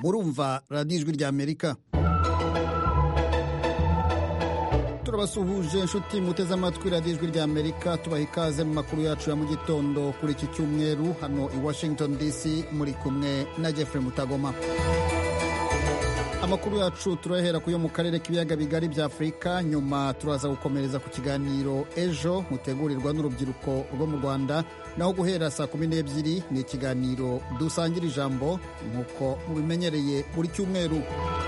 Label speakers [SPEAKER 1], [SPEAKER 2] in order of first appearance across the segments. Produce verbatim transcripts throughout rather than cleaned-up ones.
[SPEAKER 1] murumva radiyo ijwi rya amerika. turabasuhuje inshuti muteze amatwi radiyo ijwi rya amerika, tubaha ikaze mu makuru yacu ya mu gitondo kuri iki cyumweru hano i Washington D C, muri kumwe na Jeffrey Mutagoma. Amakuru yacu turahera ku yo mu karere k'ibiyaga bigari bya Afurika, nyuma turaza gukomereza ku kiganiro ejo mutegurirwa n'urubyiruko rwo mu Rwanda, naho guhera saa kumi n'ebyiri ni ikiganiro dusangira ijambo nk'uko mubimenyereye buri cyumweru.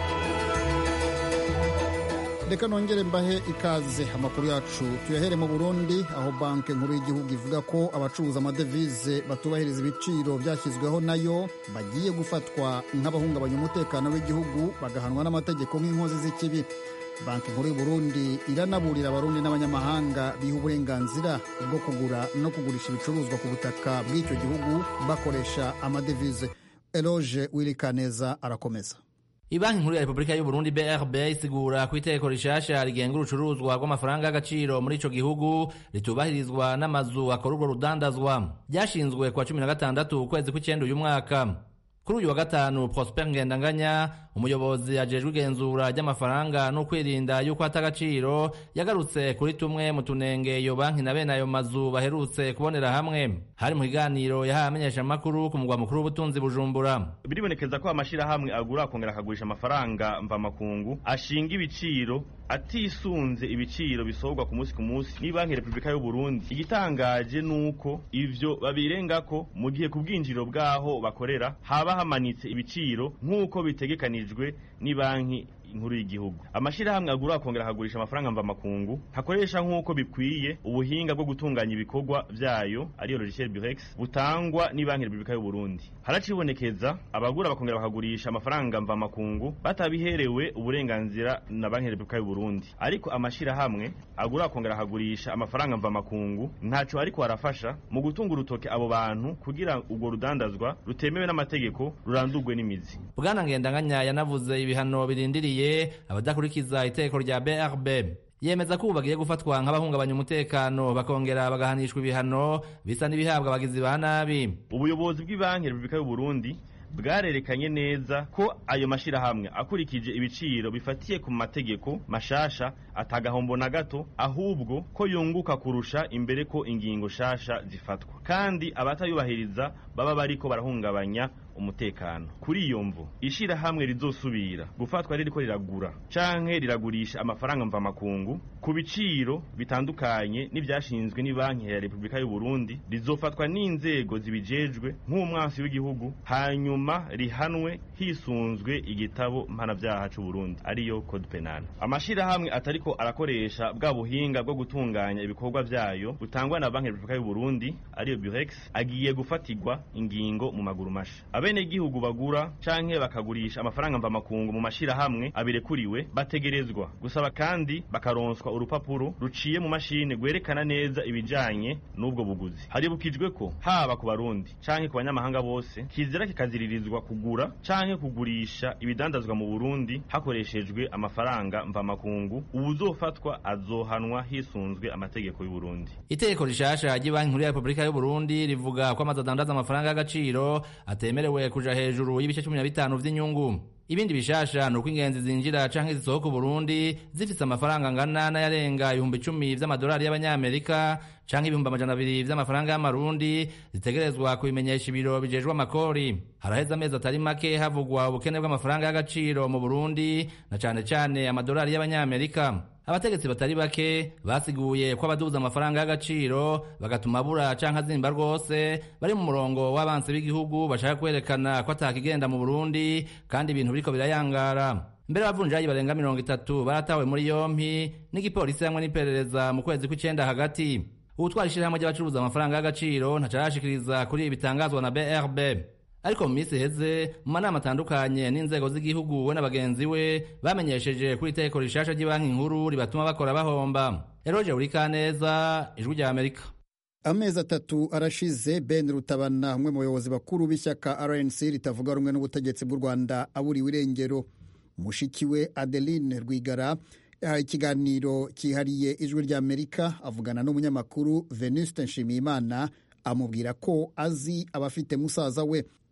[SPEAKER 1] Reka nongere mbahe ikaze. Amakuru yacu tuyahere mu Burundi, aho banki nkuru y'igihugu ivuga ko abacuruza amadevize batubahiriza ibiciro byashyizweho nayo bagiye gufatwa nk'abahungabanya umutekano w'igihugu, bagahanwa n'amategeko nk'inkozi z'ikibi. Banki nkuru y'u Burundi iranaburira abarundi n'abanyamahanga biha uburenganzira bwo kugura no kugurisha ibicuruzwa ku butaka bw'icyo gihugu bakoresha amadevize. Eloge Wilikaneza arakomeza.
[SPEAKER 2] Ibanki nkuru ya Republika y'u Burundi B R B isigura ku itegeko rishasha rigenga urucuruzwa rw'amafaranga y'agaciro muri ico gihugu ritubahirizwa n'amazu akora urwo rudandazwa. Byashinzwe kwa cumi na gatandatu ukwezi kw'icenda uyu mwaka. Kuri uyu wa gatanu, Prosper Ngendanganya, umuyobozi ajejwe igenzura ry'amafaranga no kwirinda yuko ata agaciro, yagarutse kuri tumwe mu tunenge iyo banki na bene ayo mazu baherutse kubonera hamwe. Hari mu kiganiro yahaye amenyeshamakuru ku mugwa mukuru w'ubutunzi Bujumbura.
[SPEAKER 3] Biribonekeza ko amashirahamwe agura akongera akagurisha amafaranga mvamakungu ashinga ibiciro atisunze ibiciro bisohorwa ku munsi ku munsi ni Banki Republika y'u Burundi. Igitangaje nuko ivyo babirengako mu gihe ku bwinjiro bwaho bakorera haba hamanitse ibiciro nk'uko bitegekanijwe ni banki inkuru y'igihugu. Amashirahamwe agura akongera akagurisha amafaranga mvamakungu hakoresha nk'uko bikwiye ubuhinga bwo gutunganya ibikorwa vyayo ariyo logiciel Burex butangwa ni Banki Republika y'u Burundi. Haracibonekeza abagura bakongera bakagurisha amafaranga mvamakungu batabiherewe uburenganzira na Banki Republika y'u Burundi. Ariko amashirahamwe agura akongera akagurisha amafaranga mvamakungu ntaco ariko arafasha mu gutunga urutoke abo bantu kugira urwo rudandazwa rutemewe n'amategeko rurandurwe n'imizi.
[SPEAKER 2] Bwana Ngendanganya yanavuze ibihano birindiriye abadakurikiza itegeko rya B R B. Yemeza ko bagiye gufatwa nk'abahungabanya umutekano bakongera bagahanishwa ibihano bisa n'ibihabwa abagizi ba nabi.
[SPEAKER 3] Ubuyobozi bw'Ibanki Republika y'u Burundi bwarerekanye neza ko ayo mashirahamwe akurikije ibiciro bifatiye ku mategeko mashasha atagahombo na gato, ahubwo ko yunguka kurusha imbere ko ingingo shasha zifatwa, kandi abatayubahiriza baba bariko barahungabanya umutekano. Kuri iyo mvo ishirahamwe rizosubira gufatwa ririko riragura canke riragurisha amafaranga mvamakungu ku biciro bitandukanye n'ivyashinzwe ni Banki ya Republika y'u Burundi rizofatwa n'inzego zibijejwe nk'umwansi w'igihugu, hanyuma rihanwe hisunzwe igitabo mpanavyaha c'u Burundi ariyo Code Penal. Amashirahamwe atariko arakoresha bwa buhinga bwo gutunganya ibikorwa vyayo butangwa na Banki ya Republika y'u Burundi ariyo Burex agiye gufatirwa ingingo mu maguru masha. Abene gihugu bagura canke bakagurisha amafaranga mvamakungu mu mashirahamwe abirekuriwe bategerezwa gusaba kandi bakaronswa urupapuro ruciye mu mashine gwerekana neza ibijanye n'ubwo buguzi. Haribukijwe ko haba ku Barundi canke ku banyamahanga bose kizira kikaziririzwa kugura canke kugurisha ibidandazwa mu Burundi hakoreshejwe amafaranga mvamakungu. Uwuzofatwa azohanwa hisunzwe amategeko y'u Burundi.
[SPEAKER 2] Itegeko rishasha ry'Ibanki nkuru ya Republika y'u Burundi rivuga ko amazu adandaza amafaranga y'agaciro atemerewe kuja hejuru y'ibice cumi na bitanu vy'inyungu. Ibindi bishasha nuko ingenzi zinjira canke zisohoka u Burundi zifise amafaranga angana n'ayarenga ibihumbi icumi vy'amadolari y'abanyamerika canke ibihumbi amajana abiri vy'amafaranga y'amarundi zitegerezwa kubimenyesha ibiro bijejwe amakori. Haraheze amezi atari make havugwa ubukene bw'amafaranga y'agaciro mu Burundi na cane cane amadolari y'abanyamerika. Abategetsi batari bake basiguye ko abaduza amafaranga y'agaciro bagatuma bura canke azimba rwose bari mu murongo w'abansi b'igihugu bashaka kwerekana ko atakigenda mu Burundi kandi ibintu biriko birayangara. Mbere abavunjayi barenga mirongo itatu baratawe muri yompi n'igipolisi hamwe n'iperereza mu kwezi kw'icenda hagati. Ubutwara ishirahamwe ry'abacuruza amafaranga y'agaciro ntacarashikiriza kuri ibi bitangazwa na B R B. Ariko mu minsi heze mu manama atandukanye n'inzego z'igihugu we n'abagenzi we bamenyesheje kuri itegeko rishasha ry'Ibanki nkuru ribatuma bakora bahomba. Eroje Urikaneza, Ijwi rya Amerika.
[SPEAKER 1] Amezi atatu arashize Ben Rutabana, umwe mu bayobozi bakuru b'ishyaka R N C ritavuga rumwe n'ubutegetsi bw'u Rwanda, aburiwe irengero. Mushikiwe Adeline Rwigara yahaye ikiganiro cyihariye Ijwi rya Amerika avugana n'umunyamakuru Venuste Nshimiyimana amubwira ko azi abafite musaza we.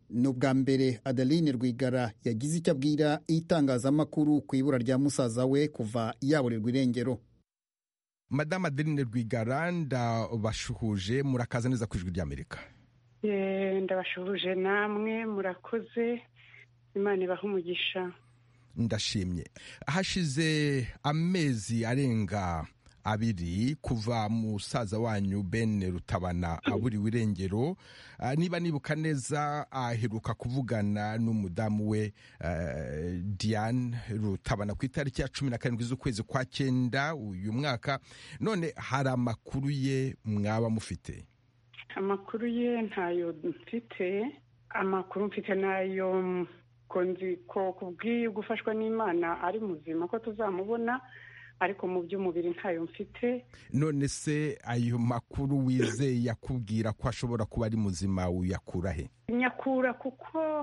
[SPEAKER 1] ni ubwa mbere Adeline Rwigara yagize icyo abwira itangazamakuru ku ibura rya musaza we kuva yaburirwa irengero.
[SPEAKER 4] Madame Adeline Rwigara, ndabashuhuje, murakaza neza ku Ijwi ry'Amerika.
[SPEAKER 5] Ndabashuhuje namwe, murakoze, Imana ibahe umugisha.
[SPEAKER 4] Ndashimye. Hashize amezi arenga abiri kuva musaza wanyu Ben Rutabana aburiwe irengero. Uh, niba nibuka neza aheruka uh, kuvugana n'umudamu we uh, Diane Rutabana ku itariki ya cumi na karindwi z'ukwezi kwa cyenda uyu mwaka. None hari amakuru ye mwaba mufite?
[SPEAKER 5] Amakuru ye ntayo mfite. Amakuru mfite nayo konzi ko kubwiye gufashwa n'Imana ari muzima ko tuzamubona, ariko mu by'umubiri ntayo mfite.
[SPEAKER 4] None se ayo makuru wizeye yakubwira ko ashobora kuba ari muzima uyakura he?
[SPEAKER 5] Nyakura kuko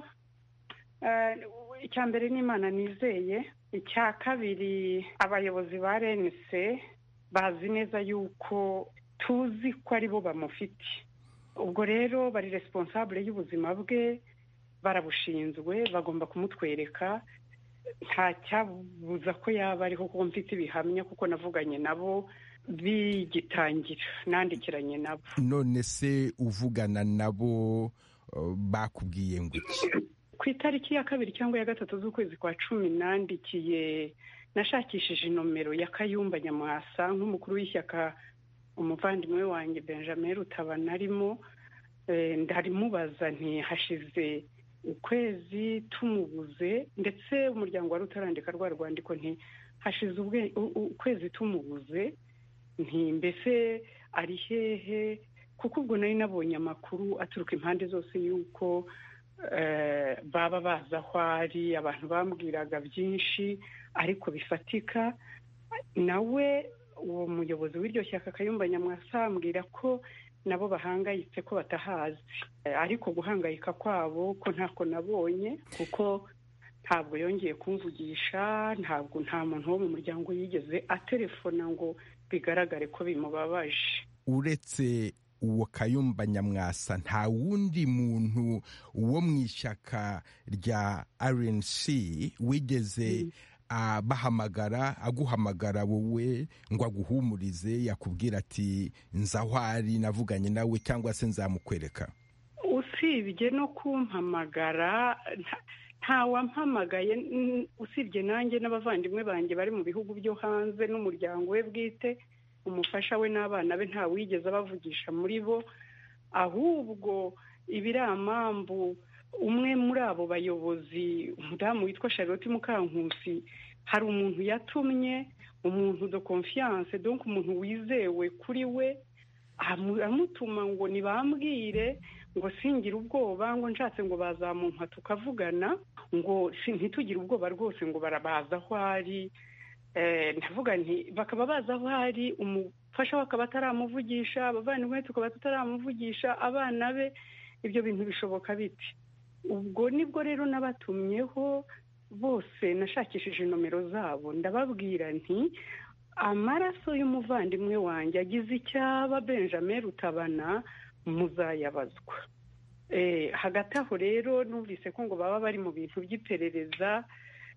[SPEAKER 5] uh, icya mbere n'Imana nizeye, icya kabiri abayobozi ba R N C bazi neza yuko tuzi ko ari bo bamufite. Ubwo rero bari responsable y'ubuzima bwe, barabushinzwe, bagomba kumutwereka. Nta cyabuza ko yaba ariho kuko mfite ibihamya, kuko navuganye nabo bigitangira, nandikiranye nabo.
[SPEAKER 4] None se uvugana nabo uh, bakubwiye ngo iki?
[SPEAKER 5] Ku itariki ya kabiri cyangwa ya gatatu z'ukwezi kwa cumi nandikiye, nashakishije nomero ya Kayumba Nyamwasa nk'umukuru w'ishyaka umuvandimwe wanjye Benjamin Rutabana arimo. E, ndarimubaza nti hashize ukwezi tumubuze, ndetse umuryango wari utarandika rwa rwandiko nti hashize ukwezi tumubuze, nti mbese ari hehe, kuko ubwo nari nabonye amakuru aturuka impande zose yuko uh, baba baza aho ari. Abantu bambwiraga byinshi ariko bifatika. Nawe uwo muyobozi w'iryo shyaka Kayumba Nyamwasa ambwira ko nabo bahangayitse ko batahazi, ariko guhangayika kwabo ko ntako nabonye, kuko ntabwo yongeye kumvugisha, ntabwo nta muntu wo mu muryango yigeze atelefona ngo bigaragare ko bimubabaje.
[SPEAKER 4] Uretse uwo Kayumba Nyamwasa nta wundi muntu wo mu ishyaka rya R N C wigeze mm. Uh, bahamagara aguhamagara wowe ngo aguhumurize, yakubwira ati nzahwari navuganye nawe cyangwa se nzamukwereka?
[SPEAKER 5] Usibye no kumpamagara nta wampamagaye, usibye nanjye n'abavandimwe banjye bari mu bihugu byo hanze n'umuryango we bwite, umufasha we n'abana be nta wigeze bavugisha muri bo. Ahubwo ibiramambu, umwe muri abo bayobozi, umudamu witwa Charlotte Mukankusi, hari umuntu yatumye, umuntu de confiance, donc umuntu wizewe kuri we, amutuma ngo nibambwire ngo singira ubwoba, ngo nshatse ngo bazamumpa tukavugana, ngo ntitugire ubwoba rwose, ngo barabaza aho ari. Eh, ndavuga nti bakaba baza aho ari, umufasha wakaba ataramuvugisha, abavandimwe tukaba tutaramuvugisha, abana be, ibyo bintu bishoboka biti? Ubwo nibwo rero nabatumyeho bose, nashakishije nomero zabo, ndababwira nti amaraso y'umuvandimwe wanjye agize icyaba Benjamin Rutabana muzayabazwa. Eh, hagati aho rero numvise ko ngo baba bari mu bintu by'iperereza,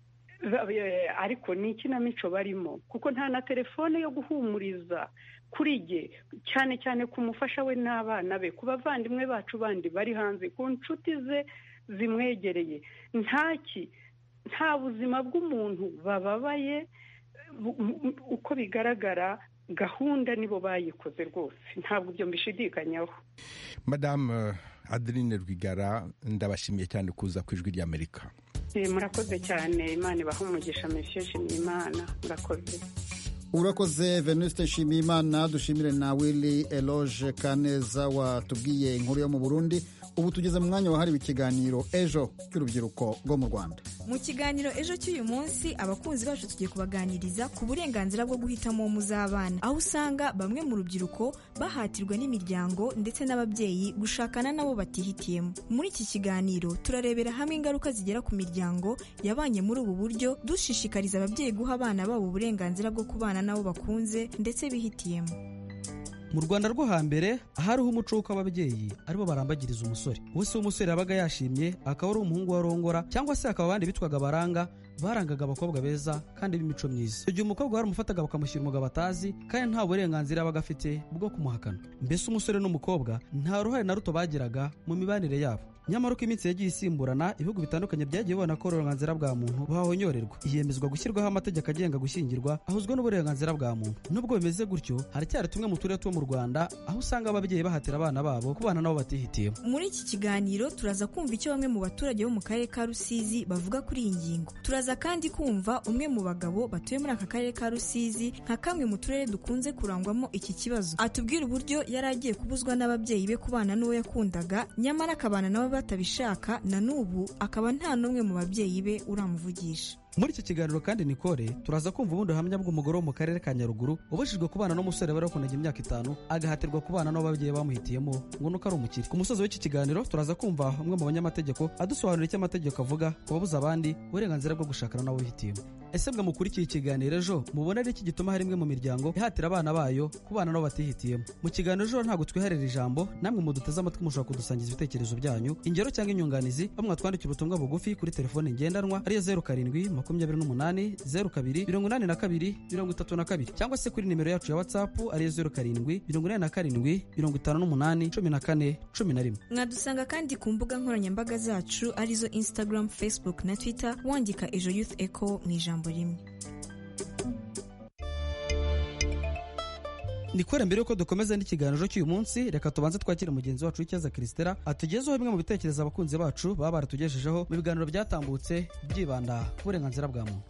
[SPEAKER 5] ariko ni ikinamico barimo, kuko nta na telefone yo guhumuriza kuri jye, cyane cyane ku mufasha we n'abana be, ku bavandimwe bacu bandi bari hanze, ku nshuti ze zimwegereye. Ntaki, nta buzima bw'umuntu bababaye. Uko bigaragara gahunda nibo bayikoze rwose, ntabwo byo mbishidikanyaho.
[SPEAKER 4] Madame Adeline Rwigara, ndabashimiye cyane kuza ku Ijwi ry'Amerika.
[SPEAKER 5] Eh, murakoze cyane, Imana ibahe umugisha. Monsieur Nshimiyimana, murakoze.
[SPEAKER 1] Urakoze Venuste Nshimiyimana. Dushimire na Willy Eloge Kaneza watubwiye inkuru yo mu Burundi. Ubu tugeze mu mwanya wahariwe ikiganiro ejo cy'urubyiruko rwo mu Rwanda.
[SPEAKER 6] Mu kiganiro ejo cy'uyu munsi, abakunzi bacu tugiye kubaganiriza ku burenganzira bwo guhitamo uwo muzabana, aho usanga bamwe mu rubyiruko bahatirwa n'imiryango ndetse n'ababyeyi gushakana nabo batihitiyemo. Muri iki kiganiro turarebera hamwe ingaruka zigera ku miryango yabanye muri ubu buryo, dushishikariza ababyeyi guha abana babo uburenganzira bwo kubana nabo bakunze ndetse bihitiyemo.
[SPEAKER 7] mu Rwanda rwo hambere hariho umuco w'uko ababyeyi aribo barambagiriza umusore. Uwese w'umusore yabaga yashimye akaba ari umuhungu wa rongora cyangwa se akaba abandi bitwaga baranga, barangaga abakobwa beza kandi b'imico myiza. Igihe umukobwa baramufataga bakamushyira umugabo atazi kandi nta burenganzira yabaga afite bwo kumuhakana. Mbese umusore n'umukobwa nta ruhare na ruto bagiraga mu mibanire yabo. Nyamara uko iminsi yagiye isimburana, ibihugu bitandukanye byagiye bibona ko uburenganzira bwa muntu buhahonyorerwa, hiyemezwa gushyirwaho amategeko agenga gushyingirwa ahuzwa n'uburenganzira bwa muntu. Nubwo bimeze gutyo, haracyari tumwe mu turere two mu Rwanda aho usanga ababyeyi bahatira abana babo kubana nabo batihitiyemo.
[SPEAKER 6] Muri iki kiganiro turaza kumva icyo bamwe mu baturage bo mu karere ka Rusizi bavuga kuri iyi ngingo. Turaza kandi kumva umwe mu bagabo batuye muri aka karere ka Rusizi nka kamwe mu turere dukunze kurangwamo iki kibazo, atubwira uburyo yari agiye kubuzwa n'ababyeyi be kubana n'uwo yakundaga, nyamara akabana nabo batabishaka, na n'ubu akaba nta n'umwe mu babyeyi be uramuvugisha.
[SPEAKER 7] Muri iki kiganiro kandi Nicole turaza kumva ubundi buhamya bw'umugore wo mu karere ka Nyaruguru ubujijwe kubana n'umusore bari bakundaga imyaka itanu agahatirwa kubana n'ababyeyi bamuhitiyemo ngo nuko ari umukire. Ku musozi w'iki kiganiro turaza kumva umwe mu banyamategeko adusobanurira icyo amategeko avuga ku babuza abandi uburenganzira bwo gushakana n'abo bihitiyemo. Ese bwe mukurikiye ikiganiro ejo mubona ari iki gituma hari imwe mu miryango ihatira abana bayo kubana n'abo batihitiyemo? Mu kiganiro ejo ntabwo twiharira ijambo, namwe muduteze amatwi mushobora kudusangiza ibitekerezo byanyu, ingero cyangwa inyunganizi, bamwe twandikira ubutumwa bugufi kuri telefone ngendanwa ariyo zeru karindwi makumyabiri n'umunani zeru kabiri mirongo inani na kabiri mirongo itatu na kabiri cyangwa se kuri nimero yacu ya WhatsApp ariyo zeru karindwi mirongo inani na karindwi mirongo itanu n'umunani cumi na kane cumi na rimwe.
[SPEAKER 6] Mwadusanga kandi ku mbuga nkoranyambaga zacu arizo Instagram, Facebook na Twitter, wandika Ejo Youth Echo mu ijambo rimwe.
[SPEAKER 7] Nikore mbere yuko dukomeza n'ikiganiro cy'uyu munsi, reka tubanze twakire mugenzi wacu w'Icyaza Christera atugezeho bimwe mu bitekerezo abakunzi bacu baba baratugejejeho mu biganiro byatambutse byibanda ku burenganzira bwa muntu.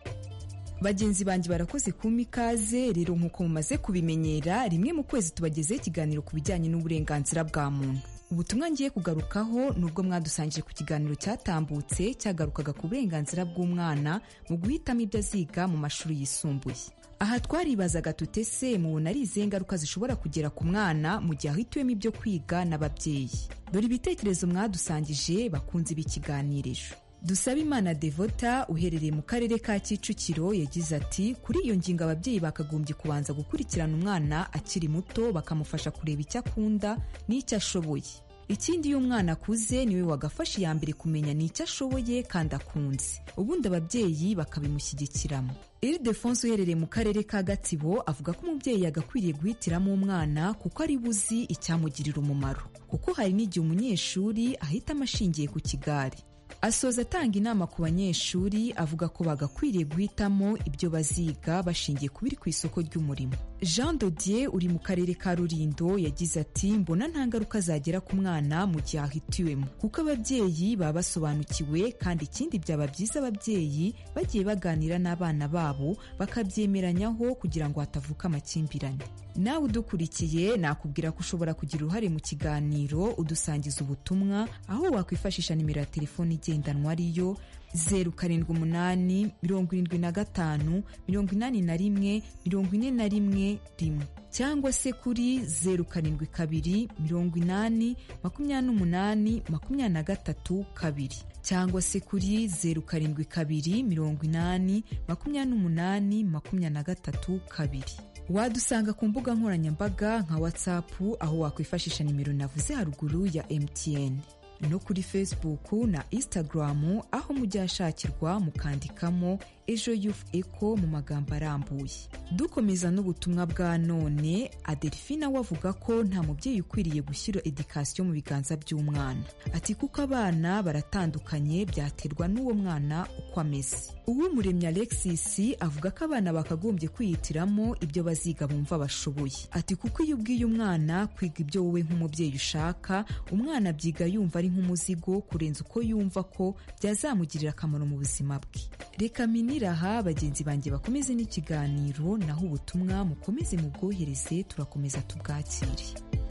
[SPEAKER 8] Bagenzi banjye barakoze kumpa ikaze. Rero nk'uko mumaze kubimenyera, rimwe mu kwezi tubagezeho ikiganiro ku bijyanye n'uburenganzira bwa muntu. Ubutumwa ngiye kugarukaho nubwo mwadusangije ku kiganiro cyatambutse cyagarukaga ku burenganzira bw'umwana mu guhitamo ibyo aziga mu mashuri yisumbuye. Aha twaribazaga tutese mubona ari izihe ngaruka zishobora kugera ku mwana mu gihe ahitiwemo ibyo kwiga n'ababyeyi. Dore ibitekerezo mwadusangije bakunze b'ikiganiriro. Dusabimana Devota uherereye mu karere ka Kicukiro yagize ati kuri iyo ngingo ababyeyi bakagombye kubanza gukurikirana umwana akiri muto bakamufasha kureba icyo akunda n'icyo ashoboye. Ikindi iyo umwana akuze niwe wagafasha iya mbere kumenya n'icyo ashoboye kandi akunze, ubundi ababyeyi bakabimushyigikiramo. Ildefonse uherereye mu karere ka Gatsibo avuga ko umubyeyi yagakwiriye guhitiramo umwana kuko ari buzi icyamugirira umumaro, kuko hari n'igihe umunyeshuri ahitamo ashingiye ku kigare. Asoza atanga inama ku banyeshuri avuga ko bagakwiriye guhitamo ibyo baziga bashingiye ku biri ku isoko ry'umurimo. Jean Dodier uri mu karere ka Rulindo yagize ati mbona nta ngaruka zagera ku mwana mu gihe ahitiwemo, kuko ababyeyi baba basobanukiwe, kandi ikindi byaba byiza ababyeyi bagiye baganira n'abana babo bakabyemeranyaho kugira ngo hatavuka amakimbirane. Nawe udukurikiye nakubwira ko ushobora kugira uruhare mu kiganiro udusangiza ubutumwa, aho wakwifashisha nimero ya telefoni igendanwa ariyo zeru karindwi umunani mirongo irindwi na gatanu mirongo inani na rimwe mirongo ine na rimwe rimwe, cyangwa se kuri zeru karindwi kabiri mirongo inani makumyabiri n'umunani makumyabiri na gatatu kabiri, cyangwa se kuri zeru karindwi kabiri mirongo inani makumyabiri n'umunani makumyabiri na gatatu kabiri. Wadusanga ku mbuga nkoranyambaga nka WhatsApp aho wakwifashisha nimero navuze haruguru ya M T N, no kuri Facebook na Instagram aho mujya hashakirwa mukandikamo Ejo Youth Echo mu magambo arambuye. Dukomeza n'ubutumwa bwa none, Adelphina wavuga ko nta mubyeyi ukwiriye gushyira education mu biganza by'umwana. Ati kuko abana baratandukanye byaterwa n'uwo mwana uko ameze. Uwumuremyi Alexis avuga ko abana bakagombye kwihitiramo ibyo baziga bumva bashoboye. Ati kuko iyo ubwiye umwana kwiga ibyo wowe nk'umubyeyi ushaka, umwana byiga yumva ari nk'umuzigo kurenza uko yumva ko byazamugirira akamaro mu buzima bwe. Reka miniraha bagenzi banjye bakomeze n'ikiganiro, naho ubutumwa mukomeze mu bwohereze turakomeza tubwakire.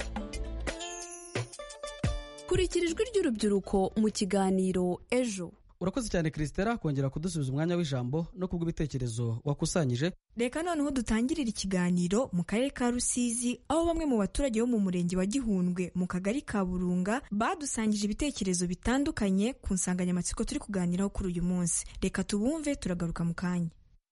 [SPEAKER 9] Kurikira ijwi ry'urubyiruko mu kiganiro Ejo.
[SPEAKER 7] Urakoze cyane Christera kongera kudusubiza umwanya w'ijambo no kubw'ibitekerezo wakusanyije.
[SPEAKER 6] Reka noneho dutangirira ikiganiro mu karere ka Rusizi, aho bamwe mu baturage bo mu murenge wa Gihundwe mu kagari ka Burunga badusangije ibitekerezo bitandukanye ku nsanganyamatsiko turi kuganiraho kuri uyu munsi. Reka tubumve turagaruka mu kanya.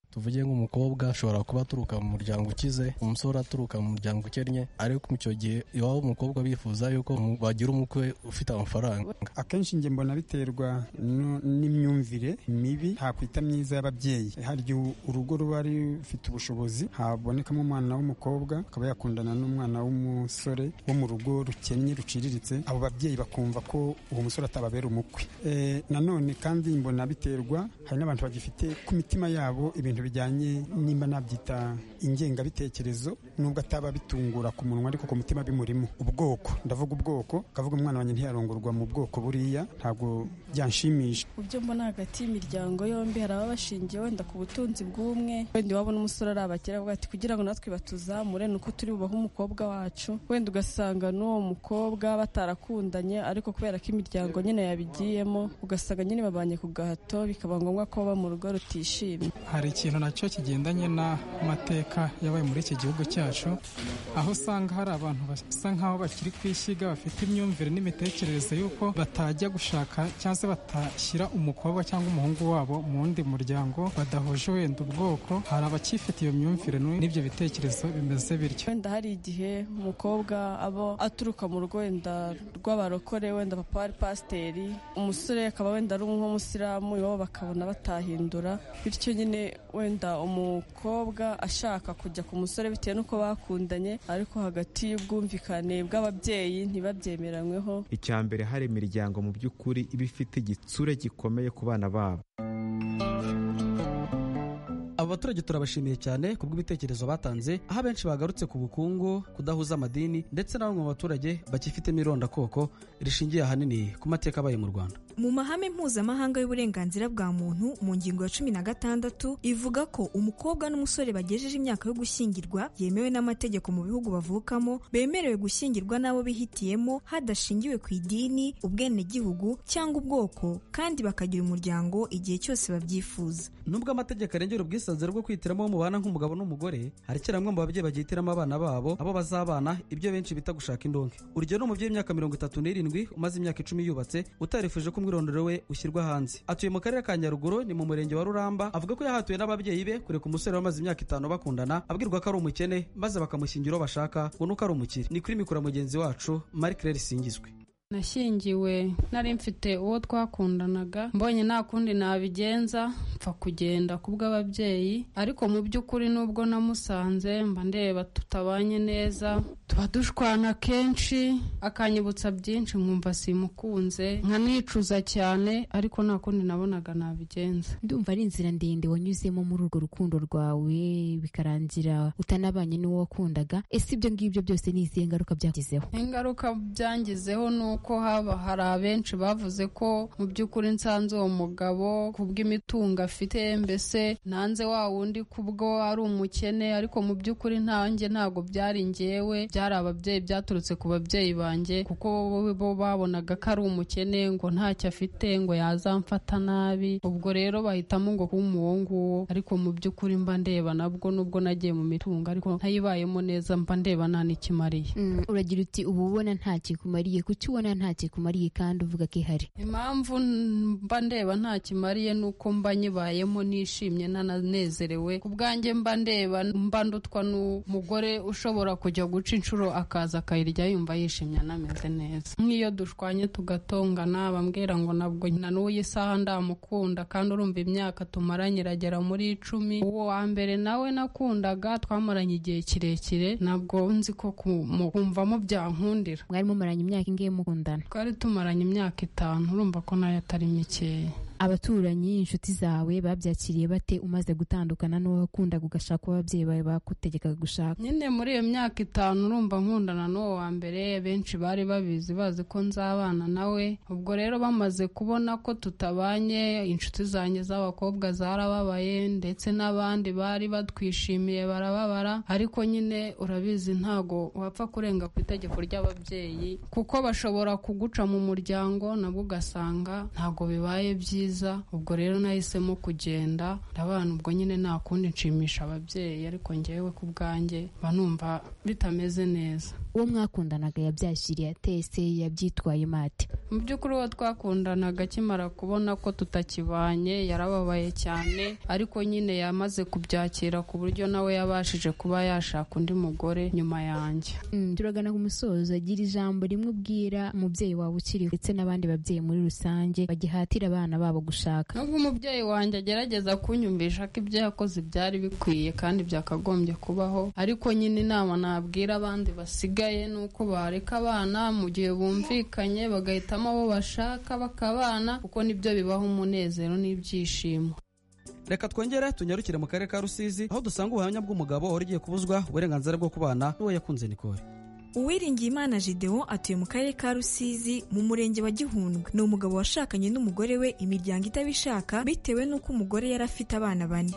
[SPEAKER 10] tuvuge nk'umukobwa ashobora kuba aturuka mu muryango ukize, umusore aturuka mu muryango ukennye, ariko mu cyo gihe iwabo umukobwa bifuza yuko bagira umukwe ufite amafaranga.
[SPEAKER 11] Akenshi njye mbona biterwa n'imyumvire mibi ntakwita myiza y'ababyeyi. Hari igihe urugo ruba rufite ubushobozi habonekamo umwana w'umukobwa akaba yakundana n'umwana w'umusore wo mu rugo rukennye ruciriritse, abo babyeyi bakumva ko uwo musore atababera umukwe. E, nanone kandi mbona biterwa, hari n'abantu bagifite ku mitima yabo ibintu bijyanye nimba nabyita ingengabitekerezo, nubwo ataba bitungura ku munwa ariko ku mutima bimurimo. Ubwoko, ndavuga ubwoko, kavuga umwana wanjye ntiyarongorwa mu bwoko buriya, ntabwo byanshimisha.
[SPEAKER 12] Ubyo mbona hagati y'imiryango yombi hari ababa bashingiye wenda ku butunzi bw'umwe, wenda wabona umusore ari abakera avuga ati kugira ngo natwe batuzamure nuko turi bubahe umukobwa wacu, wenda ugasanga n'uwo mukobwa batarakundanye ariko kubera ko imiryango nyine yabigiyemo ugasanga nyine babanye ku gahato bikaba ngombwa ko baba mu rugo rutishimye.
[SPEAKER 13] Hari ikintu nacyo kigendanye n'amateka yabaye muri iki gihugu cyacu, aho usanga hari abantu basa nk'aho bakiri kwishyiga, bafite imyumvire n'imitekerereze y'uko batajya gushaka cyangwa se batashyira umukobwa cyangwa umuhungu wabo mu wundi muryango badahuje wenda ubwoko. Hari abakifite iyo myumvire n'ibyo bitekerezo bimeze bityo.
[SPEAKER 12] Wenda hari igihe umukobwa aba aturuka mu rugo wenda rw'abarokore, wenda papa ari pasiteri, umusore akaba wenda ari nk'umusilamu, iwabo bakabona batahindura, bityo nyine wenda umukobwa ashaka kujya ku musore bitewe n'uko bakundanye, ariko hagati y'ubwumvikane bw'ababyeyi ntibabyemeranyweho.
[SPEAKER 14] Icya mbere, hari imiryango mu by'ukuri iba ifite igitsure gikomeye ku bana babo.
[SPEAKER 7] Aba baturage turabashimiye cyane ku bw'ibitekerezo batanze, aho abenshi bagarutse ku bukungu, kudahuza amadini ndetse na bamwe mu baturage bakifitemo irondakoko rishingiye ahanini ku mateka abaye mu Rwanda.
[SPEAKER 6] Mu mahame mpuzamahanga y'uburenganzira bwa muntu mu ngingo ya cumi na gatandatu ivuga ko umukobwa n'umusore bagejeje imyaka yo gushyingirwa yemewe n'amategeko mu bihugu bavukamo bemerewe gushyingirwa n'abo bihitiyemo hadashingiwe ku idini, ubwenegihugu cyangwa ubwoko, kandi bakagira umuryango igihe cyose babyifuza.
[SPEAKER 7] Nubwo amategeko arengera ubwisanzure bwo kwihitiramo uwo mubana nk'umugabo n'umugore, hari kera bamwe mu babyeyi bagihitiramo abana babo abo bazabana, ibyo benshi bita gushaka indonke. Urugero, umubyeyi w'imyaka mirongo itatu n'irindwi umaze imyaka icumi yubatse utarifuje ko umwirondoro we ushyirwa hanze. Atuye mu karere ka Nyaruguru, ni mu murenge wa Ruramba. Avuga ko yahatuye n'ababyeyi be kureka umusore wamaze imyaka itanu bakundana, abwirwa ko ari umukene maze bakamushyingira uwo bashaka ngo nuko ari umukire. Ni kuri mikoro mugenzi wacu Marie Claire Singizwe.
[SPEAKER 15] Nashyingiwe nari mfite uwo twakundanaga, mbonye nta kundi nabigenza mpfa kugenda kubw'ababyeyi, ariko mu by'ukuri nubwo namusanze mba ndeba tutabanye neza, tuba dushwana kenshi, akanyibutsa byinshi nkumva simukunze, nkanicuza cyane, ariko nta kundi nabonaga nabigenza.
[SPEAKER 16] Ndumva ari inzira ndende wanyuzemo muri urwo rukundo rwawe bikarangira utanabanye n'uwo wakundaga. Ese ibyo ngibyo byose ni izihe ngaruka byagizeho?
[SPEAKER 15] Ingaruka byangizeho ni uko haba hari abenshi bavuze ko mu by'ukuri nsanze uwo mugabo kubw'imitungo afite, mbese nanze wa wundi kubwo ari umukene, ariko mu by'ukuri ntanjye ntago byari njyewe, byari ababyeyi, byaturutse ku babyeyi banjye, kuko bo babonaga ko ari umukene, ngo ntacyo afite, ngo yazamfata nabi, ubwo rero bahitamo ngo kuba uwo nguwo, ariko mu by'ukuri mba ndeba nabwo nubwo nagiye mu mitungo ariko ntayibayemo neza, mba ndeba nta n'ikimariye.
[SPEAKER 16] Mm, uragira uti ubu ubona nta kikumariye, kuki ubona nta kikumariye kandi uvuga ko ihari?
[SPEAKER 15] Impamvu mba ndeba nta kimariye nuko mba nyibayemo nishimye nananezerewe, ku bwanjye mba ndeba mba ndutwa n'umugore ushobora kujya guca inshuro akaza akayirya yumva yishimye anameze neza. Nk'iyo dushwanye tugatongana bambwira ngo nabwo na n'uyu isaha ndamukunda, kandi urumva imyaka tumaranye iragera muri icumi. Uwo wa mbere nawe nakundaga twamaranye igihe kirekire, nabwo nzi ko kumvamo byankundira.
[SPEAKER 16] Mwari mumaranye imyaka ingahe mukundana?
[SPEAKER 15] Twari tumaranye imyaka itanu, urumva ko nayo atari mikeya.
[SPEAKER 16] Abaturanyi, inshuti zawe babyakiriye bate umaze gutandukana n'uwo wakundaga ugashaka ababyeyi bawe bakutegekaga gushaka?
[SPEAKER 15] Nyine muri iyo myaka itanu urumva nkundana n'uwo wa mbere, benshi bari babizi bazi ko nzabana nawe. Ubwo rero bamaze kubona ko tutabanye, inshuti zanjye z'abakobwa zarababaye, ndetse n'abandi bari batwishimiye barababara, ariko nyine urabizi ntago wapfa kurenga ku itegeko ry'ababyeyi, kuko bashobora kuguca mu muryango nabwo ugasanga ntago bibaye byiza. byiza. Ubwo rero nahisemo kugenda ndabana, ubwo nyine nta kundi nshimisha ababyeyi, ariko ngewe ku bwanjye mba numva bitameze neza.
[SPEAKER 16] Uwo mwakundanaga yabyashiriye atese, yabyitwaye mate?
[SPEAKER 15] Mu by'ukuri uwo twakundanaga akimara kubona ko tutakibanye yarababaye cyane, ariko nyine yamaze kubyakira ku buryo nawe yabashije kuba yashaka undi mugore nyuma yanjye.
[SPEAKER 16] Mm, turagana ku musozo. Agira ijambo rimwe ubwira umubyeyi wawe ukiriho ndetse n'abandi babyeyi muri rusange bagihatira abana babo gushaka.
[SPEAKER 15] Nubwo umubyeyi wanjye agerageza kunyumvisha ko ibyo yakoze byari bikwiye kandi byakagombye kubaho, ariko nyine inama nabwira abandi basigaye nuko bareka abana mu gihe bumvikanye, bagahitamo abo bashaka bakabana, kuko nibyo bibaho umunezero n'ibyishimo.
[SPEAKER 7] Reka twongere tunyarukire mu karere ka Rusizi, aho dusanga ubuhamya bw'umugabo wari ugiye kubuzwa uburenganzira bwo kubana n'uwo yakunze Nicole.
[SPEAKER 6] Uwiringiyimana Gideon atuye mu karere ka Rusizi mu murenge wa Gihundwe. Ni umugabo washakanye n'umugore we imiryango itabishaka bitewe n'uko umugore yari afite abana bane.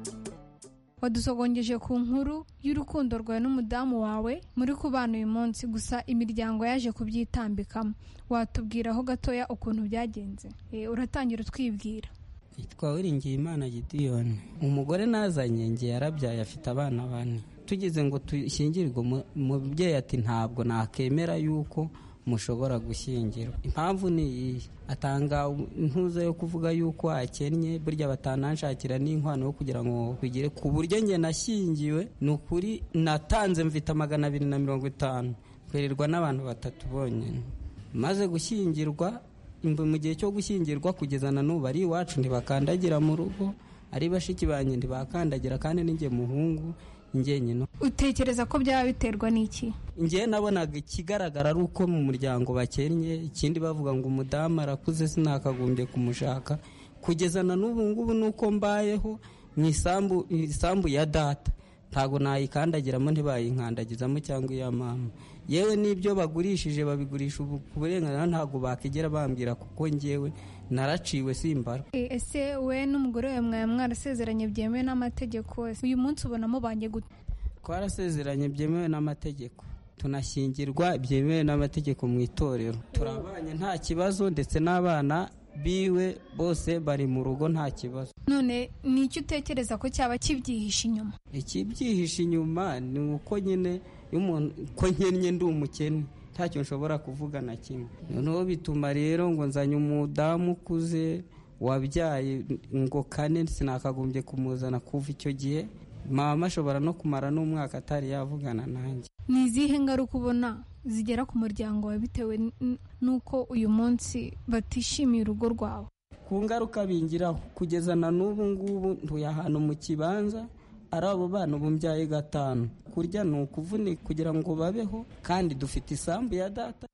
[SPEAKER 17] Wadusogongeje ku nkuru y'urukundo rwawe n'umudamu wawe muri kubana uyu munsi, gusa imiryango yaje kubyitambikamo. Watubwiraho gatoya ukuntu byagenze? E, uratangira utwibwira.
[SPEAKER 18] Yitwa Uwiringiyimana Gideon. Umugore nazanye nge yarabyaye afite abana bane. Tugeze ngo dushyingirwe, umubyeyi ati ntabwo nakemera yuko mushobora gushyingirwa. Impamvu ni iyi, atanga intuzo yo kuvuga yuko akennye, burya batananshakira n'inkwano yo kugira ngo kwigire ku buryo nge nashyingiwe. Ni ukuri natanze mfite magana abiri na mirongo itanu kwererwa n'abantu batatu bonyine. Maze gushyingirwa, mu gihe cyo gushyingirwa kugeza na n'ubu ari iwacu ntibakandagira mu rugo, ari bashiki banjye ntibakandagira, kandi ninjye muhungu njyenyine.
[SPEAKER 17] Utekereza ko byaba biterwa n'iki?
[SPEAKER 18] Njye nabonaga ikigaragara ari uko mu muryango bakennye, ikindi bavuga ngo umudamu arakuze sinakagombye kumushaka. Kugeza na n'ubu ngubu nuko mbayeho mu isambu isambu ya data, ntago nayikandagiramo ntibayinkandagizamo cyangwa iya mama. Yewe n'ibyo bagurishije babigurisha ubu ku burenganzira ntago bakigera bambwira, kuko njyewe naraciwe simbara.
[SPEAKER 17] E, ese we n'umugore wawe mwaya mwarasezeranye byemewe n'amategeko, uyu munsi ubona mubanye gute?
[SPEAKER 18] Twarasezeranye byemewe n'amategeko, tunashyingirwa byemewe n'amategeko mu itorero, turabanye nta kibazo, ndetse n'abana biwe bose bari mu rugo nta kibazo.
[SPEAKER 17] None ni icyo utekereza ko cyaba kibyihisha inyuma?
[SPEAKER 18] Ikibyihisha inyuma ni uko nyine y'umuntu ko nkennye ndi umukene, ntacyo nshobora kuvuga na kimwe. Noneho bituma rero ngo nzanye umudamu ukuze wabyaye ngo kane, sinakagombye kumuzana kuva icyo gihe. Mama ashobora no kumara n'umwaka atari yavugana nanjye.
[SPEAKER 17] Ni izihe ngaruka ubona zigera ku muryango wawe bitewe n'uko uyu munsi batishimiye urugo rwawe?
[SPEAKER 18] Ku ngaruka bingiraho kugeza na n'ubu ngubu ntuye ahantu mu kibanza, ari abo bana bumbyaye gatanu, kurya ni ukuvunika kugira ngo babeho, kandi dufite isambu ya data.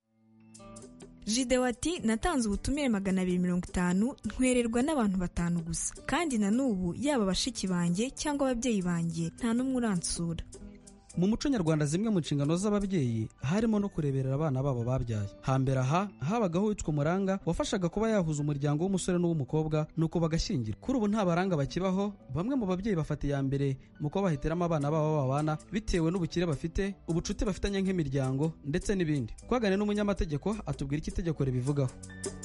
[SPEAKER 6] Gideon ati natanze ubutumire magana abiri mirongo itanu ntwererwa n'abantu batanu gusa, kandi na n'ubu yaba bashiki banjye cyangwa ababyeyi banjye nta n'umwe uransura.
[SPEAKER 7] Mu muco nyarwanda zimwe mu nshingano z'ababyeyi harimo no kureberera abana babo babyaye. Hambere aha habagaho witwa umuranga wafashaga kuba yahuza umuryango w'umusore n'uw'umukobwa nuko bagashyingira. Kuri ubu nta baranga bakibaho, bamwe mu babyeyi bafata iya mbere mu kuba bahitiramo abana babo babana bitewe n'ubukire bafite, ubucuti bafitanye nk'imiryango ndetse n'ibindi. Twagane n'umunyamategeko atubwira icyo itegeko ribivugaho.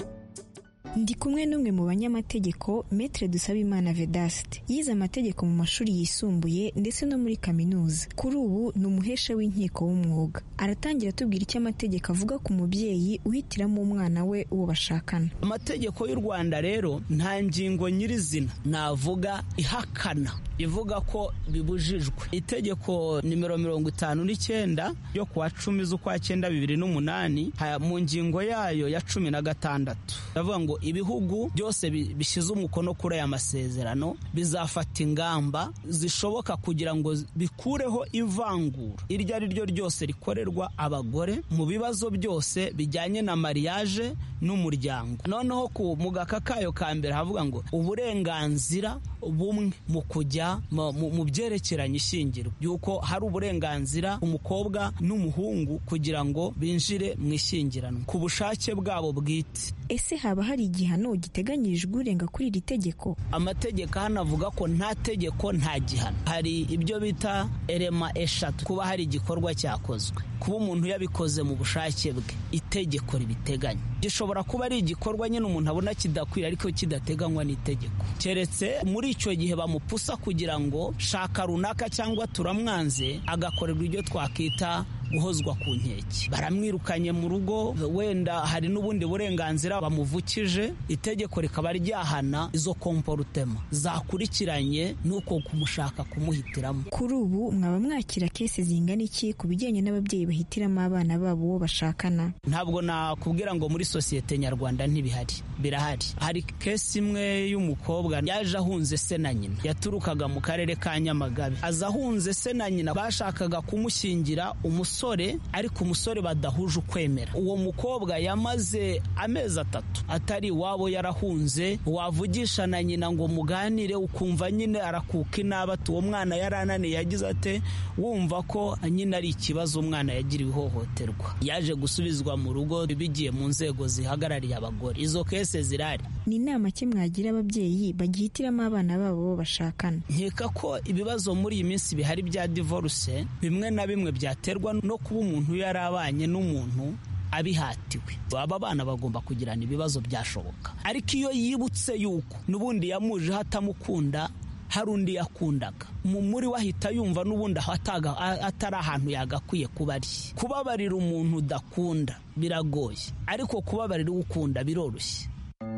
[SPEAKER 6] Ndi kumwe n'umwe mu banyamategeko, Maître Dusabimana Vedaste. Yize amategeko mu mashuri yisumbuye ndetse no muri kaminuza. Kuri ubu ni umuhesha w'inkiko w'umwuga. Aratangira atubwira icyo amategeko avuga ku mubyeyi uhitiramo umwana we uwo bashakana.
[SPEAKER 19] Amategeko y'u Rwanda rero nta ngingo nyirizina navuga ihakana ivuga ko bibujijwe. Itegeko nimero mirongo itanu n'icyenda ryo kuwa cumi z'ukwa cyenda bibiri n'umunani mu ngingo yayo ya cumi na gatandatu bavuga ngo ibihugu byose bishyize umukono kuri aya masezerano bizafata ingamba zishoboka kugira ngo bikureho ivangura iryo ari ryo ryose rikorerwa abagore mu bibazo byose bijyanye na mariage n'umuryango. Noneho ku mugaka kayo ka mbere havuga ngo uburenganzira bumwe mu kujya mu byerekeranye ishyingirwa, yuko hari uburenganzira umukobwa n'umuhungu kugira ngo binjire mu ishyingiranwa ku bushake bwabo bwite.
[SPEAKER 6] ese haba hari igihano giteganyirijwe urenga kuri iri tegeko?
[SPEAKER 19] Amategeko hano avuga ko nta tegeko nta gihano. Hari ibyo bita erema eshatu: kuba hari igikorwa cyakozwe, kuba umuntu yabikoze mu bushake bwe, itegeko ribiteganya. Gishobora kuba ari igikorwa nyine umuntu abona kidakwira ariko kidateganywa n'itegeko, keretse muri icyo gihe bamupusa kugira ngo shaka runaka cyangwa turamwanze agakorerwa ibyo twakita guhozwa ku nkeke. Baramwirukanye mu rugo, wenda hari n'ubundi burenganzira bamuvukije, itegeko rikaba ryahana izo komporutema zakurikiranye nuko kumushaka kumuhitiramo.
[SPEAKER 6] Kuri ubu mwaba mwakira kese zingana iki ku bijyanye n'ababyeyi bahitiramo abana babo uwo bashakana?
[SPEAKER 19] Ntabwo nakubwira ngo muri sosiyete nyarwanda ntibihari, birahari. Hari kesi imwe y'umukobwa yaje ahunze se na nyina, yaturukaga mu karere ka Nyamagabe, aza ahunze se na nyina, bashakaga kumushyingira umusore umusore ariko umusore badahuje ukwemera. Uwo mukobwa yamaze amezi atatu atari iwabo, yarahunze. Wavugisha na nyina ngo muganire ukumva nyine arakuka inabati. Uwo mwana yarananiye, yagize ate wumva ko nyine ari ikibazo umwana yagiriwe ihohoterwa, yaje gusubizwa mu rugo bigiye mu nzego zihagarariye abagore. Izo kese zirari.
[SPEAKER 6] Ni inama ki mwagira ababyeyi bagihitiramo abana babo bashakana?
[SPEAKER 19] Nkeka ko ibibazo muri iyi minsi bihari bya divorce bimwe na bimwe byaterwa no kuba umuntu yarabanye n'umuntu abihatiwe. Aba bana bagomba kugirana ibibazo byashoboka, ariko iyo yibutse yuko n'ubundi yamuje hatamukunda, hari undi yakundaga, muri wahita yumva n'ubundi atari ahantu yagakwiye kuba ari. Kubabarira umuntu udakunda biragoye, ariko kubabarira ukunda biroroshye.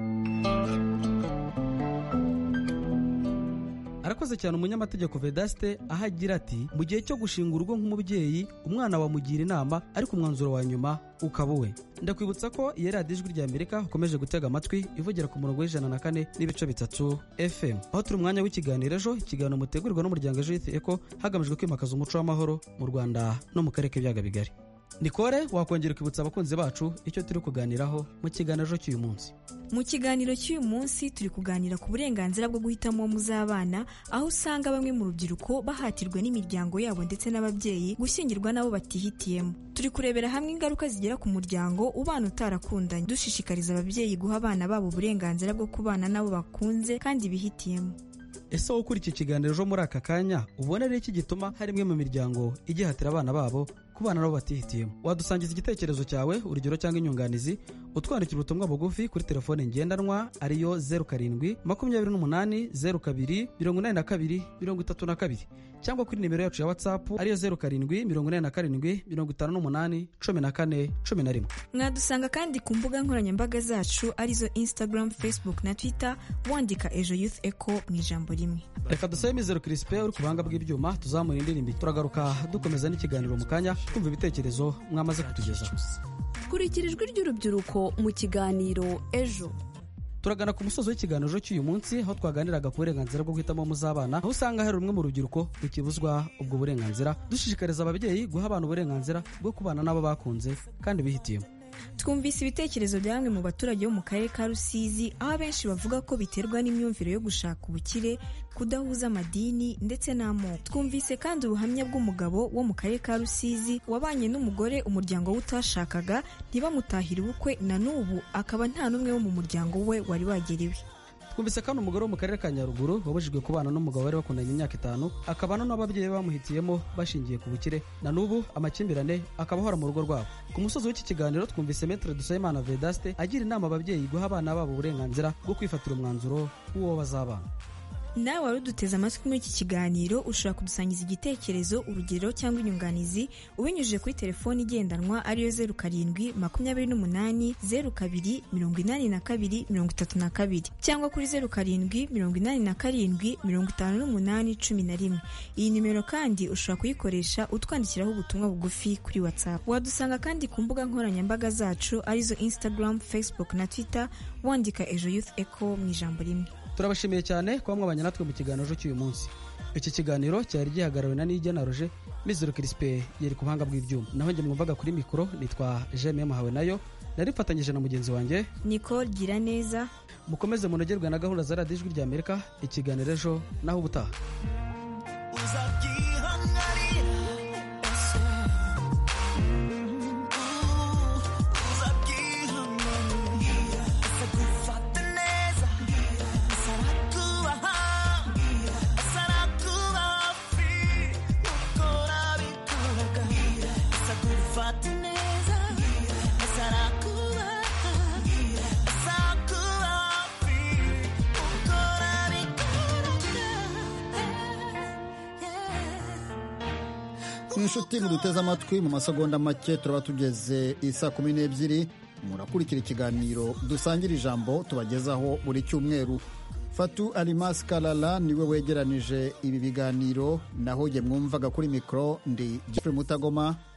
[SPEAKER 7] Arakoze cyane umunyamategeko Vedaste aho agira ati mu gihe cyo gushinga urugo nk'umubyeyi umwana wamugira inama ariko umwanzuro wa nyuma ukaba uwe. Ndakwibutsa ko iyi radiyo Ijwi rya Amerika ukomeje gutega amatwi ivugira ku murongo w'ijana na kane n'ibice bitatu F M, aho turi umwanya w'ikiganiro Ejo, ikiganiro mutegurirwa n'umuryango Ejo Youth Echo hagamijwe kwimakaza umuco w'amahoro mu Rwanda no mu karere k'ibiyaga bigari. Nikore, wakongera kwibutsa abakunzi bacu icyo turi kuganiraho mu kiganiro cy'uyu munsi?
[SPEAKER 6] Mu kiganiro cy'uyu munsi turi kuganira ku burenganzira bwo guhitamo muzabana, aho usanga bamwe mu rubyiruko bahatirwa n'imiryango yabo ndetse n'ababyeyi gushyingirwa nabo batihitiyemo. Turi kurebera hamwe ingaruka zigera ku muryango ubana utarakundanye, dushishikariza ababyeyi guha abana babo uburenganzira bwo kubana nabo bakunze kandi bihitiyemo.
[SPEAKER 7] Ese wowe kuri iki kiganiro Ejo muri aka kanya ubona ari iki gituma hari imwe mu miryango igihatira abana babo kubana nabo batihitiyemo? Wadusangiza igitekerezo cyawe, urugero cyangwa inyunganizi, utwandikira ubutumwa bugufi kuri telefone ngendanwa ariyo zeru karindwi makumyabiri n'umunani zeru kabiri mirongo inani na kabiri mirongo itatu na kabiri, cyangwa kuri nimero yacu ya WhatsApp ariyo zeru karindwi mirongo inani na karindwi mirongo itanu n'umunani cumi na kane cumi na rimwe.
[SPEAKER 6] Mwadusanga kandi ku mbuga nkoranyambaga zacu arizo Instagram, Facebook na Twitter, wandika Ejo Youth Echo mu ijambo rimwe.
[SPEAKER 7] Reka dusabe Mizero Crispin uri ku buhanga bw'ibyuma, tuzamura indirimbo, turagaruka dukomeza n'ikiganiro mu kanya twumva ibitekerezo mwamaze kutugezaho.
[SPEAKER 9] Kurikira ijwi ry'urubyiruko mu kiganiro Ejo.
[SPEAKER 7] Turagana ku musozo w'ikiganiro cy'uyu munsi, aho twaganiraga ku burenganzira bwo guhitamo muzabana, aho usanga hari rumwe mu rubyiruko rukibuzwa ubwo burenganzira. Dushishikariza ababyeyi guha abana uburenganzira bwo kubana n'abo bakunze kandi bihitiyemo.
[SPEAKER 6] Twumvise ibitekerezo bya bamwe mu baturage bo mu karere ka Rusizi, aho abenshi bavuga ko biterwa n'imyumvire yo gushaka ubukire, kudahuza amadini ndetse n'amoko. Twumvise kandi ubuhamya bw'umugabo wo mu karere ka Rusizi wabanye n'umugore umuryango we utashakaga, ntibamutahire ubukwe, na n'ubu akaba nta n'umwe wo mu muryango we wari wageriwe.
[SPEAKER 7] Twumvise kandi umugore wo mu karere ka Nyaruguru wabujijwe kubana n'umugabo bari bakundanye imyaka itanu, akabana n'ababyeyi bamuhitiyemo bashingiye ku bukire, na n'ubu amakimbirane akaba ahora mu rugo rwabo. Ku musozi w'iki kiganiro twumvise Maître Dusayimana Vedaste agira inama ababyeyi guha abana babo uburenganzira bwo kwifatira umwanzuro w'uwo bazabana.
[SPEAKER 6] Nawe wari uduteze amatwi muri iki kiganiro, ushobora kudusangiza igitekerezo, urugero cyangwa inyunganizi ubinyujije kuri telefoni igendanwa ariyo zeru karindwi makumyabiri n'umunani zeru kabiri mirongo inani na kabiri mirongo itatu na kabiri, cyangwa kuri zeru karindwi mirongo inani na karindwi mirongo itanu n'umunani cumi na rimwe. Iyi nimero kandi ushobora kuyikoresha utwandikiraho ubutumwa bugufi kuri WhatsApp. Wadusanga kandi ku mbuga nkoranyambaga zacu arizo Instagram, Facebook na Twitter, wandika Ejo Youth Echo mu ijambo rimwe.
[SPEAKER 7] Turabashimiye cyane kuba mwabanye natwe mu kiganiro cy'uyu munsi. Iki kiganiro cyari gihagarariwe na Nijya na Roger, Mizero Crispin yari ku buhanga bw'ibyuma, naho njye mwumvaga kuri mikoro nitwa Jemye Muhawe nayo nari mfatanyije na mugenzi wanjye
[SPEAKER 6] Nicole Giraneza.
[SPEAKER 7] Mukomeze munogerwe na gahunda za radiyo Ijwi rya Amerika. Ikiganiro Ejo naho ubutaha.
[SPEAKER 20] mfata neza sarakuba sakuba ukora bikora.
[SPEAKER 1] inshuti muduteze amatwi, mu masegonda make turaba tugeze isa kumi n'ebyiri. Murakurikira ikiganiro dusangira ijambo tubagezaho buri cyumweru. Fatu Alimas Kalala niwe wegeranije ibi biganiro, naho jye mwumvaga kuri mikoro ndi Jeffrey Mutagoma.